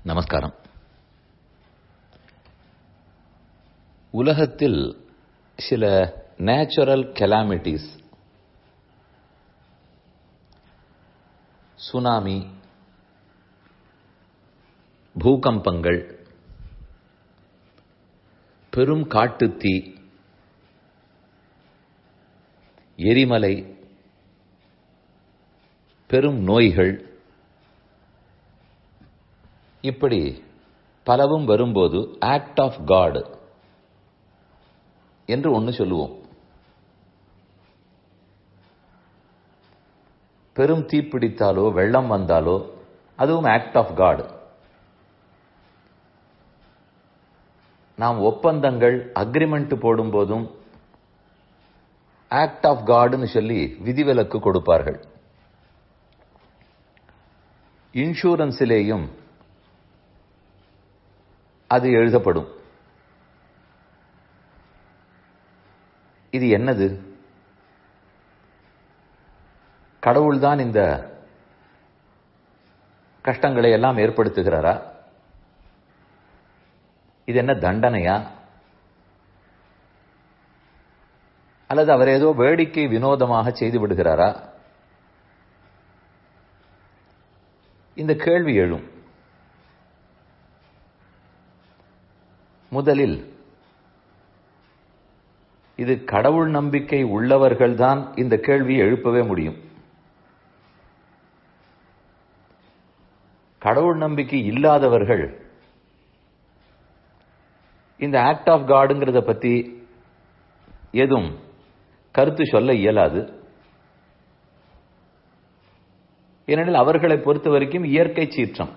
நமஸ்காரம். உலகத்தில் சில நேச்சுரல் கெலாமிட்டிஸ், சுனாமி, பூகம்பங்கள், பெரும் காட்டுத்தீ, எரிமலை, பெரும் நோய்கள், இப்படி பலவும் வரும்போது ஆக்ட் ஆஃப் காட் என்று ஒன்று சொல்லுவோம். பெரும் தீப்பிடித்தாலோ வெள்ளம் வந்தாலோ அதுவும் ஆக்ட் ஆஃப் காட். நாம் ஒப்பந்தங்கள் அக்ரிமெண்ட் போடும் போதும் ஆக்ட் ஆஃப் காட்னு சொல்லி விதிவிலக்கு கொடுப்பார்கள். இன்சூரன்ஸிலேயும் அது எழுதப்படும். இது என்னது? கடவுள்தான் இந்த கஷ்டங்களை எல்லாம் ஏற்படுத்துகிறாரா? இது என்ன தண்டனையா? அல்லது அவர் ஏதோ வேடிக்கை வினோதமாக செய்து விடுகிறாரா? இந்த கேள்வி எழும். முதலில் இது கடவுள் நம்பிக்கை உள்ளவர்கள்தான் இந்த கேள்வியை எழுப்பவே முடியும். கடவுள் நம்பிக்கை இல்லாதவர்கள் இந்த ஆக்ட் ஆஃப் காடுங்கிறத பத்தி ஏதும் கருத்து சொல்ல இயலாது. ஏனெனில் அவர்களை பொறுத்த வரைக்கும் இயற்கை சீற்றம்,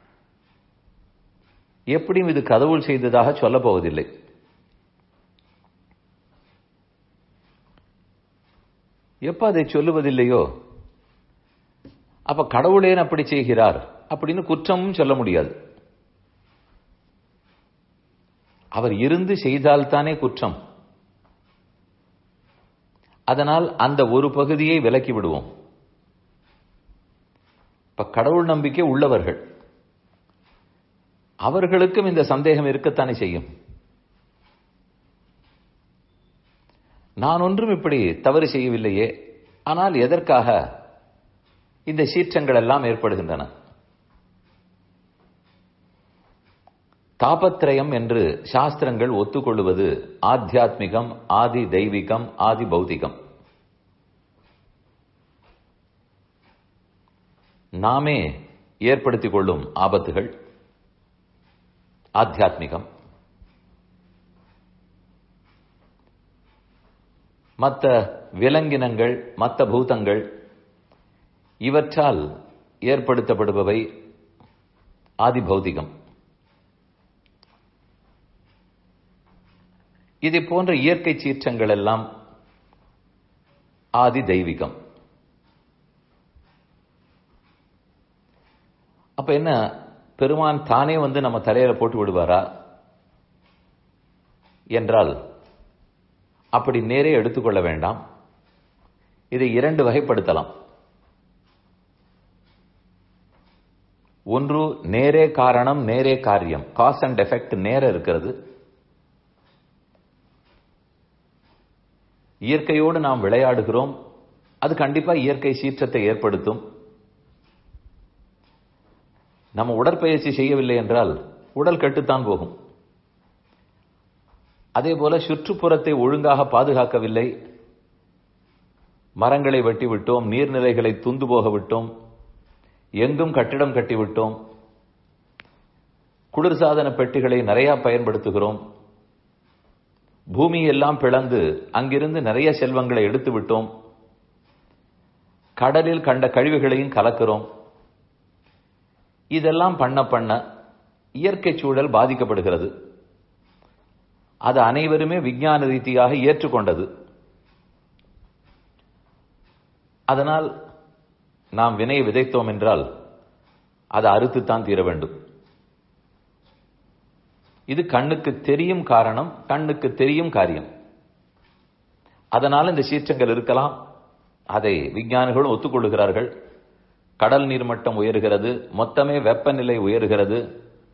எப்படியும் இது கடவுள் செய்ததாக சொல்ல போவதில்லை. எப்ப அதை சொல்லுவதில்லையோ அப்ப கடவுளேன் அப்படி செய்கிறார் அப்படின்னு குற்றமும் சொல்ல முடியாது. அவர் இருந்து செய்தால்தானே குற்றம். அதனால் அந்த ஒரு பகுதியை விலக்கி விடுவோம். இப்ப கடவுள் நம்பிக்கை உள்ளவர்கள், அவர்களுக்கும் இந்த சந்தேகம் இருக்கத்தானே செய்யும். நான் ஒன்றும் இப்படி தவறு செய்யவில்லையே, ஆனால் எதற்காக இந்த சீற்றங்கள் எல்லாம் ஏற்படுகின்றன? தாபத்ரயம் என்று சாஸ்திரங்கள் ஒத்துக்கொள்வது ஆத்தியாத்மிகம், ஆதி தெய்வீகம், ஆதி பௌதிகம். நாமே ஏற்படுத்திக் கொள்ளும் ஆபத்துகள் ஆத்தியாத்மிகம். மற்ற விலங்கினங்கள், மற்ற பூதங்கள், இவற்றால் ஏற்படுத்தப்படுபவை ஆதி பௌதிகம். இதை போன்ற இயற்கை சீற்றங்கள் எல்லாம் ஆதி தெய்வீகம். அப்ப என்ன, பெருமான் தானே வந்து நம்ம தலையில போட்டு விடுவாரா என்றால் அப்படி நேரே எடுத்துக்கொள்ள வேண்டாம். இதை இரண்டு வகைப்படுத்தலாம். ஒன்று நேரே காரணம் நேரே காரியம், காஸ் அண்ட் எஃபெக்ட் நேர இருக்கிறது. இயற்கையோடு நாம் விளையாடுகிறோம், அது கண்டிப்பா இயற்கை சீற்றத்தை ஏற்படுத்தும். நம்ம உடற்பயிற்சி செய்யவில்லை என்றால் உடல் கெட்டுத்தான் போகும். அதே போல சுற்றுப்புறத்தை ஒழுங்காக பாதுகாக்கவில்லை, மரங்களை வெட்டிவிட்டோம், நீர்நிலைகளை துந்து போக விட்டோம், எங்கும் கட்டிடம் கட்டிவிட்டோம், குளிர்சாதன பெட்டிகளை நிறைய பயன்படுத்துகிறோம், பூமியெல்லாம் பிளந்து அங்கிருந்து நிறைய செல்வங்களை எடுத்து விட்டோம், கடலில் கண்ட கழிவுகளையும் கலக்கிறோம். இதெல்லாம் பண்ண இயற்கை சூழல் பாதிக்கப்படுகிறது. அது அனைவருமே விஞ்ஞான ரீதியாக ஏற்றுக்கொண்டது. அதனால் நாம் வினையை விதைத்தோம் என்றால் அதை அறுத்துத்தான் தீர வேண்டும். இது கண்ணுக்கு தெரியும் காரணம், கண்ணுக்கு தெரியும் காரியம். அதனால் இந்த சீற்றங்கள் இருக்கலாம். அதை விஞ்ஞானிகளும் ஒத்துக்கொள்கிறார்கள். கடல் நீர் மட்டம் உயர்கிறது, மொத்தமே வெப்பநிலை உயர்கிறது,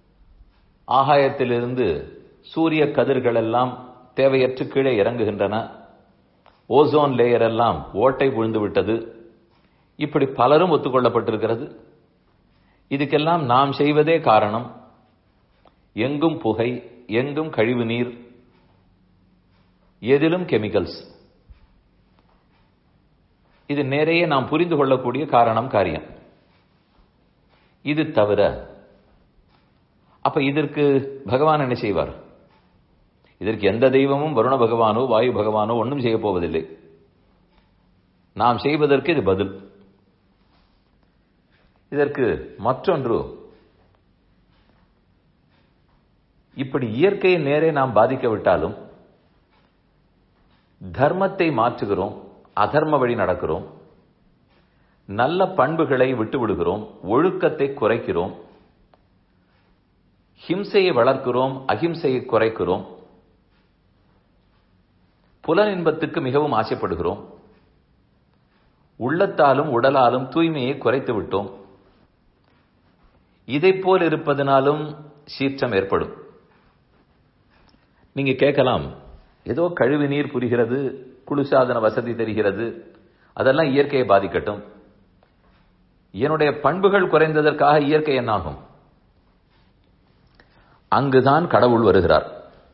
ஆகாயத்திலிருந்து சூரிய கதிர்கள் எல்லாம் தேவையற்று கீழே இறங்குகின்றன, ஓசோன் லேயர் எல்லாம் ஓட்டை விழுந்து விட்டது, இப்படி பலரும் ஒத்துக்கொள்ளப்பட்டிருக்கிறது. இதுக்கெல்லாம் நாம் செய்வதே காரணம். எங்கும் புகை, எங்கும் கழிவு நீர், எதிலும் கெமிக்கல்ஸ். இது நிறைய நாம் புரிந்து கொள்ளக்கூடிய காரணம் காரியம். இது தவிர அப்ப இதற்கு பகவான் என்ன செய்வார்? இதற்கு எந்த தெய்வமும் வருண பகவானோ வாயு பகவானோ ஒன்றும் செய்ய போவதில்லை. நாம் செய்வதற்கு இது பதில். இதற்கு மற்றொன்று, இப்படி இயற்கையை நேரே நாம் பாதிக்க விட்டாலும் தர்மத்தை மாற்றுகிறோம், அதர்ம வழி நடக்கிறோம், நல்ல பண்புகளை விட்டு விடுகிறோம், ஒழுக்கத்தை குறைக்கிறோம், ஹிம்சையை வளர்க்கிறோம், அஹிம்சையை குறைக்கிறோம், புலன் இன்பத்துக்கு மிகவும் ஆசைப்படுகிறோம், உள்ளத்தாலும் உடலாலும் தூய்மையை குறைத்து விட்டோம். இதை போல் இருப்பதனாலும் சீற்றம் ஏற்படும். நீங்க கேட்கலாம், ஏதோ கழிவு நீர் புரிகிறது, குளிர்சாதன வசதி தெரிகிறது, அதெல்லாம் இயற்கையை பாதிக்கட்டும். என்னுடைய பண்புகள் குறைந்ததற்காக இயற்கை என்னாகும்? அங்குதான் கடவுள் வருகிறார்.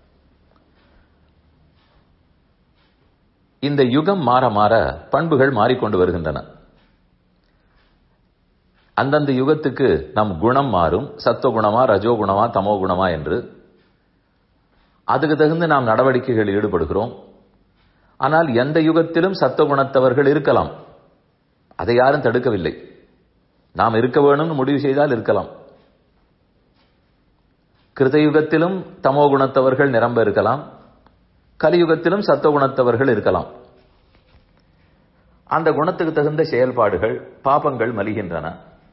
இந்த யுகம் மாற மாற பண்புகள் மாறிக்கொண்டு வருகின்றன. அந்தந்த யுகத்துக்கு நம் குணம் மாறும், சத்துவகுணமா ரஜோகுணமா தமோ குணமா என்று. அதுக்கு தகுந்த நாம் நடவடிக்கைகளில் ஈடுபடுகிறோம். ஆனால் எந்த யுகத்திலும் சத்துவகுணத்தவர்கள் இருக்கலாம், அதை யாரும் தடுக்கவில்லை. நாம் இருக்க வேணும்னு முடிவு செய்தால் இருக்கலாம். கிருதயுகத்திலும் தமோ குணத்தவர்கள் நிரம்ப இருக்கலாம், கலியுகத்திலும் சத்துவகுணத்தவர்கள் இருக்கலாம். அந்த குணத்துக்கு தகுந்த செயல்பாடுகள், பாபங்கள் மலிகின்றன.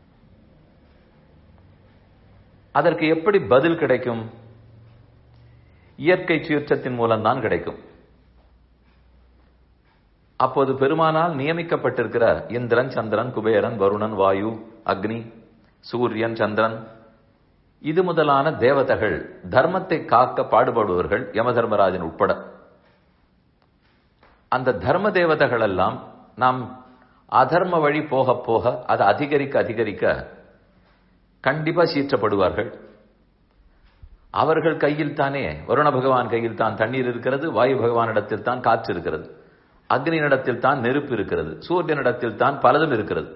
அதற்கு எப்படி பதில் கிடைக்கும்? இயற்கை சீற்றத்தின் மூலம்தான் கிடைக்கும். அப்போது பெருமானால் நியமிக்கப்பட்டிருக்கிற இந்திரன், சந்திரன், குபேரன், வருணன், வாயு, அக்னி, சூரியன், சந்திரன், இது முதலான தேவதைகள், தர்மத்தை காக்க பாடுபடுவர்கள், யமதர்மராஜன் உட்பட. அந்த தர்ம தேவதைகள் எல்லாம் நாம் அதர்ம வழி போக போக அது அதிகரிக்க அதிகரிக்க கண்டிப்பா சீற்றப்படுவார்கள். அவர்கள் கையில் தானே, வருண பகவான் கையில் தான் தண்ணீர் இருக்கிறது, வாயு பகவானிடத்தில் தான் காற்று இருக்கிறது, அக்னியிடத்தில் தான் நெருப்பு இருக்கிறது, சூரியனிடத்தில் தான் பலதும் இருக்கிறது.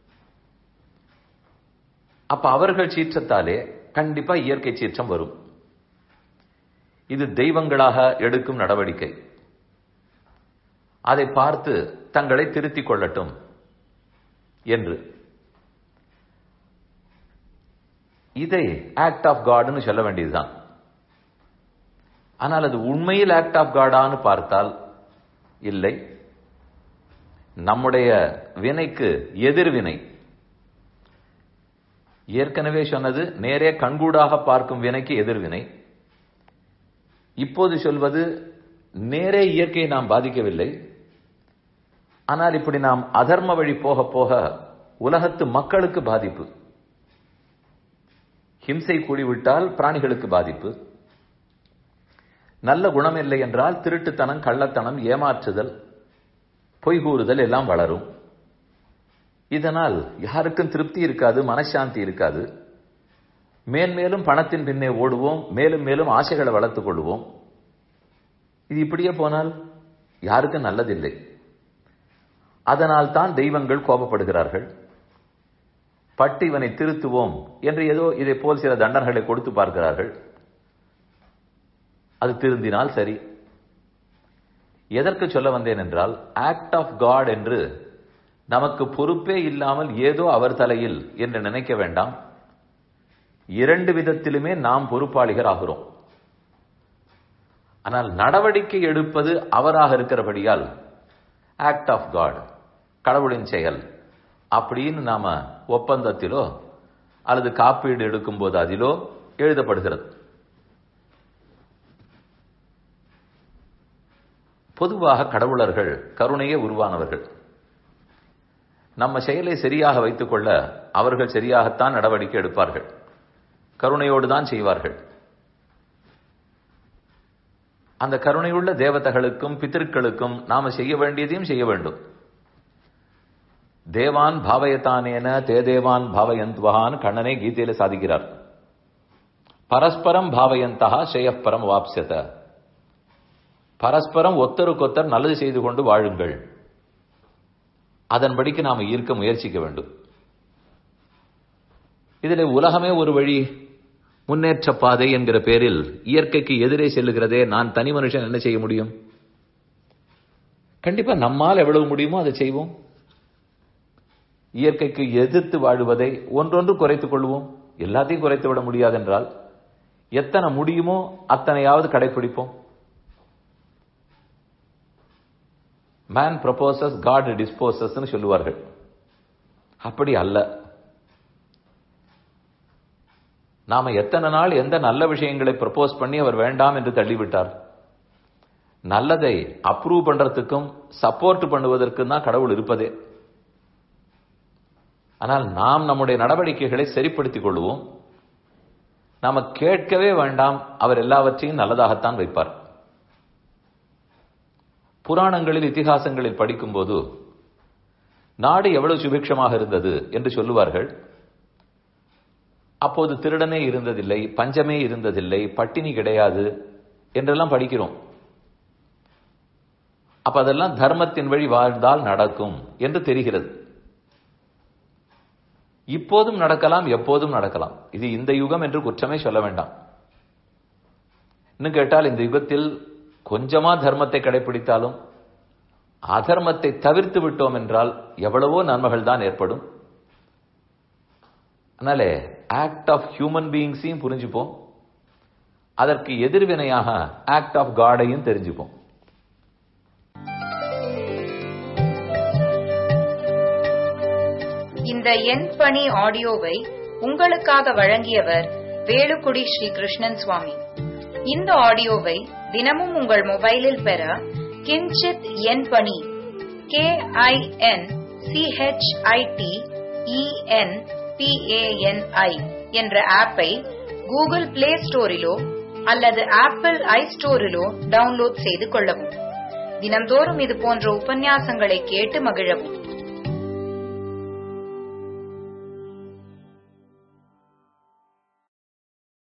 அப்ப அவர்கள் சீற்றத்தாலே கண்டிப்பா இயற்கை சீற்றம் வரும். இது தெய்வங்களாக எடுக்கும் நடவடிக்கை. அதை பார்த்து தங்களை திருத்திக் கொள்ளட்டும் என்று. இதை ஆக்ட் ஆஃப் காட்னு சொல்ல வேண்டியதுதான். ஆனால் அது உண்மையில் ஆக்ட் ஆஃப் காடான்னு பார்த்தால் இல்லை. நம்முடைய வினைக்கு எதிர்வினை. ஏற்கனவே சொன்னது நேரே கண்கூடாக பார்க்கும் வினைக்கு எதிர்வினை. இப்போது சொல்வது நேரே இயற்கையை நாம் பாதிக்கவில்லை. ஆனால் இப்படி நாம் அதர்ம வழி போக போக உலகத்து மக்களுக்கு பாதிப்பு. ஹிம்சை கூடிவிட்டால் பிராணிகளுக்கு பாதிப்பு. நல்ல குணம் இல்லை என்றால் திருட்டுத்தனம், கள்ளத்தனம், ஏமாற்றுதல், பொய்கூறுதல் எல்லாம் வளரும். இதனால் யாருக்கும் திருப்தி இருக்காது, மனசாந்தி இருக்காது. மேன்மேலும் பணத்தின் பின்னே ஓடுவோம், மேலும் மேலும் ஆசைகளை வளர்த்துக் கொள்வோம். இது இப்படியே போனால் யாருக்கும் நல்லதில்லை. அதனால் தான் தெய்வங்கள் கோபப்படுகிறார்கள். பட்டு இவனை திருத்துவோம் என்று ஏதோ இதை போல் சில தண்டனைகளை கொடுத்து பார்க்கிறார்கள். அது திருந்தினால் சரி. எதற்கு சொல்ல வந்தேன் என்றால், ஆக்ட் ஆஃப் காட் என்று நமக்கு பொறுப்பே இல்லாமல் ஏதோ அவர் தலையில் என்று நினைக்க வேண்டாம். இரண்டு விதத்திலுமே நாம் பொறுப்பாளிகள் ஆகிறோம். ஆனால் நடவடிக்கை எடுப்பது அவராக இருக்கிறபடியால் ஆக்ட் ஆஃப் காட், கடவுளின் செயல் அப்படின்னு நாம ஒப்பந்தத்திலோ அல்லது காப்பீடு எடுக்கும் போது அதிலோ எழுதப்படுகிறது. பொதுவாக கடவுளர்கள் கருணையே உருவானவர்கள். நம்ம செயலை சரியாக வைத்துக் கொள்ள அவர்கள் சரியாகத்தான் நடவடிக்கை எடுப்பார்கள், கருணையோடு தான் செய்வார்கள். அந்த கருணையுள்ள தேவதைகளுக்கும் பித்திருக்களுக்கும் நாம செய்ய வேண்டியதையும் செய்ய வேண்டும். தேவான் பாவயத்தானேன தே தேவான் பாவயந்த்வஹான் கண்ணனே கீதையில சாதிக்கிறார். பரஸ்பரம் பாவயந்தா ஸ்ரேயப்பரம் வாப்ஸ்யத. பரஸ்பரம் ஒத்தருக்கொத்தர் நல்லது செய்து கொண்டு வாழுங்கள். அதன்படிக்கு நாம ஈர்க்க முயற்சிக்க வேண்டும். இதில் உலகமே ஒரு வழி முன்னேற்ற பாதை என்கிற பேரில் இயற்கைக்கு எதிரே செல்லுகிறதே. நான் தனி மனுஷன் என்ன செய்ய முடியும்? கண்டிப்பா நம்மால் எவ்வளவு முடியுமோ அதை செய்வோம். இயற்கைக்கு எதிர்த்து வாழுவதை ஒன்றொன்று குறைத்துக் கொள்வோம். எல்லாத்தையும் குறைத்து விட முடியாதென்றால் எத்தனை முடியுமோ அத்தனையாவது கடைபிடிப்போம். மேன் ப்ரொபோசஸ் காட் டிஸ்போசஸ் சொல்லுவார்கள். அப்படி அல்ல. நாம எத்தனை நாள் எந்த நல்ல விஷயங்களை ப்ரப்போஸ் பண்ணி அவர் வேண்டாம் என்று தள்ளிவிட்டார். நல்லதை அப்ரூவ் பண்றதுக்கும் சப்போர்ட் பண்ணுவதற்கும் தான் கடவுள் இருப்பதே. ஆனால் நாம் நம்முடைய நடவடிக்கைகளை சரிப்படுத்திக் கொள்வோம். நாம கேட்கவே வேண்டாம், அவர் எல்லாவற்றையும் நல்லதாகத்தான் வைப்பார். புராணங்களில் இதிகாசங்களில் படிக்கும் போது நாடு எவ்வளவு சுபிக்ஷமாக இருந்தது என்று சொல்லுவார்கள். அப்போது திருடனே இருந்ததில்லை, பஞ்சமே இருந்ததில்லை, பட்டினி கிடையாது என்றெல்லாம் படிக்கிறோம். அப்ப அதெல்லாம் தர்மத்தின் வழி வாழ்ந்தால் நடக்கும் என்று தெரிகிறது. இப்போதும் நடக்கலாம், எப்போதும் நடக்கலாம். இது இந்த யுகம் என்று குற்றமே சொல்ல வேண்டாம். இன்னும் கேட்டால் இந்த யுகத்தில் கொஞ்சமா தர்மத்தை கடைபிடித்தாலும் அதர்மத்தை தவிர்த்து விட்டோம் என்றால் எவ்வளவோ நன்மைகள் தான் ஏற்படும். அதனாலே ஆக்ட் ஆஃப் ஹியூமன் பீயிங்ஸையும் புரிஞ்சுப்போம், அதற்கு எதிர்வினையாக ஆக்ட் ஆஃப் காடையும் தெரிஞ்சுப்போம். இந்த என் பணி ஆடியோவை உங்களுக்காக வழங்கியவர் வேலுக்குடி ஸ்ரீ கிருஷ்ணன் சுவாமி. இந்த ஆடியோவை தினமும் உங்கள் மொபைலில் பெற கிஞ்சித் என் பணி KINCHITENPANI என்ற ஆப்பை கூகுள் பிளே ஸ்டோரிலோ அல்லது ஆப்பிள் ஐ ஸ்டோரிலோ டவுன்லோட் செய்து கொள்ளவும். தினம்தோறும் இது போன்ற உபன்யாசங்களை கேட்டு மகிழவும்.